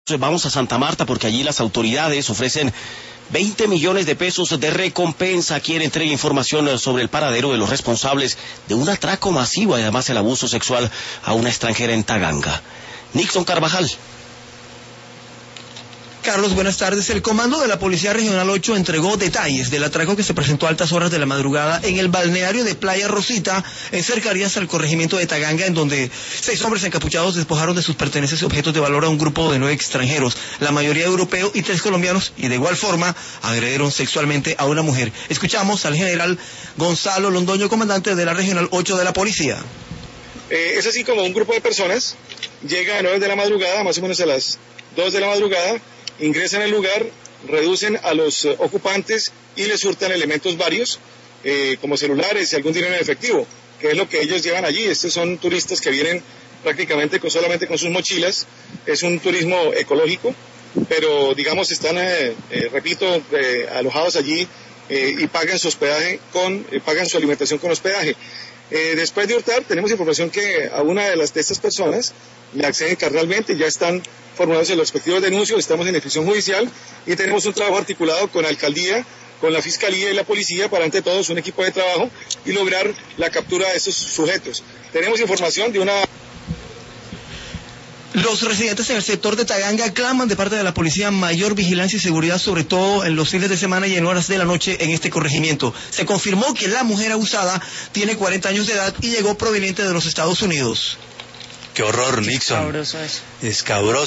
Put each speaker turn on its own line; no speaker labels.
Vamos a Santa Marta porque allí las autoridades ofrecen 20 millones de pesos de recompensa a quien entregue información sobre el paradero de los responsables de un atraco masivo y además el abuso sexual a una extranjera en Taganga. Nixon Carvajal.
Carlos, buenas tardes. El comando de la Policía Regional 8 entregó detalles del atraco que se presentó a altas horas de la madrugada en el balneario de Playa Rosita, en cercanías al corregimiento de Taganga, en donde 6 hombres encapuchados despojaron de sus pertenencias y objetos de valor a un grupo de 9 extranjeros, la mayoría europeos y 3 colombianos, y de igual forma agredieron sexualmente a una mujer. Escuchamos al general Gonzalo Londoño, comandante de la Regional 8 de la Policía.
Es así como un grupo de personas llega a 9 de la madrugada, más o menos a las 2 de la madrugada, ingresan al lugar, reducen a los ocupantes y les hurtan elementos varios, como celulares y algún dinero en efectivo, que es lo que ellos llevan allí. Estos son turistas que vienen prácticamente solamente con sus mochilas. Es un turismo ecológico, pero digamos están, alojados allí y pagan su hospedaje pagan su alimentación con hospedaje. Después de hurtar, tenemos información que a una de estas personas le acceden carnalmente, ya están formulados los respectivos denuncios, estamos en ejecución judicial y tenemos un trabajo articulado con la alcaldía, con la fiscalía y la policía para ante todos un equipo de trabajo y lograr la captura de estos sujetos. Tenemos información de una...
Los residentes en el sector de Taganga claman de parte de la policía mayor vigilancia y seguridad, sobre todo en los fines de semana y en horas de la noche en este corregimiento. Se confirmó que la mujer abusada tiene 40 años de edad y llegó proveniente de los Estados Unidos.
Qué horror, Nixon.
Escabroso eso.
Escabroso.